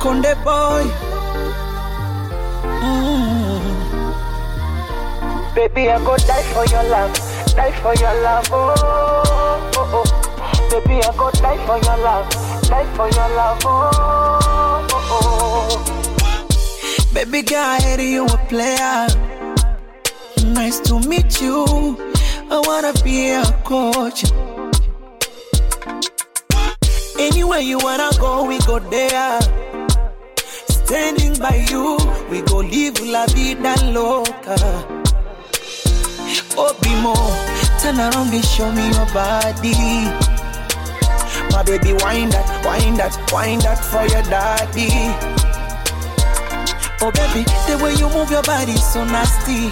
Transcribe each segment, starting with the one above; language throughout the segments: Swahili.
Konde boy. Baby, I go die for your love, die for your love, oh, oh, oh. Baby, I go die for your love, die for your love, oh, oh, oh. Baby girl, I hear you a player. Nice to meet you. I wanna be a coach. Anywhere you wanna go, we go there. Standing by you, we go live la vida loca. Oh, Bimo, turn around and show me your body. My baby, wind that, wind that, wind that for your daddy. Oh, baby, the way you move your body is so nasty.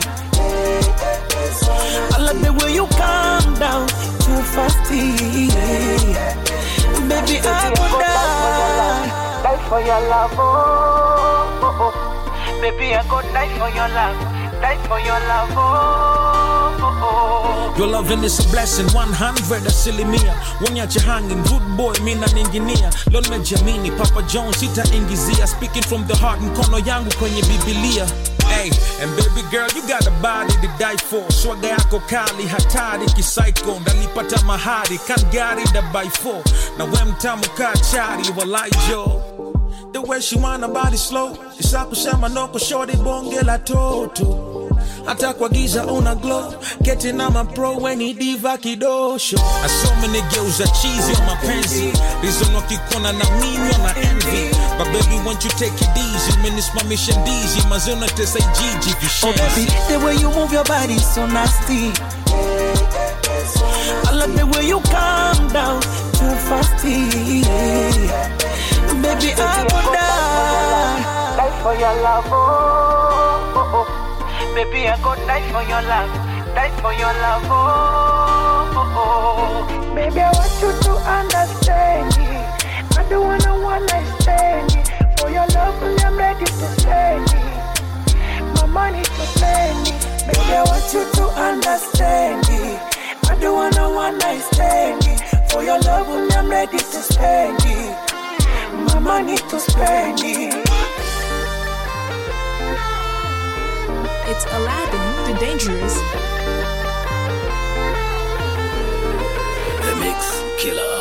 I love the way you calm down too fasty. Baby, I would die for your love, oh, oh, oh. Baby, I go die for your love, die for your love, oh, oh, oh. Your loving is a blessing, 100 asilimia. Wanyache hanging, good boy, mina ninginia. Lon Benjamini, Papa Jones, sita ingizia. Speaking from the heart, mkono yangu kwenye Biblia. Hey, and baby girl, you got a body to die for. Swaga yako kali, hatari, kisaico. Ndalipata mahari, kangari da by 4. Na we mtamu kachari, walai jo. The way she wanna body slow. Isa kusema noko shorty bonge la toto. Hata kwa giza una glow. Getting on my pro when he diva kidosho. I saw many girls that cheesy on my pansy. Reason wakikona na mimi on my envy. But baby, won't you take it easy? Man, it's my mission easy. Mazona te say Gigi vishenzi. Oh baby, the way you move your body is so nasty. I love the way you calm down too fasty. Baby, I would die for your love, oh, oh, oh. Baby, I go die for your love, die for your love, oh, oh, oh. Baby, I want you to understand me. I don't wanna one-night stand me. For your love, I'm ready to spend me. My money to spend me. Baby, I want you to understand me. I don't wanna one-night stand me. For your love, I'm ready to spend me. My money to spend me. It's Aladdin, the Dangerous. The Mix Killer.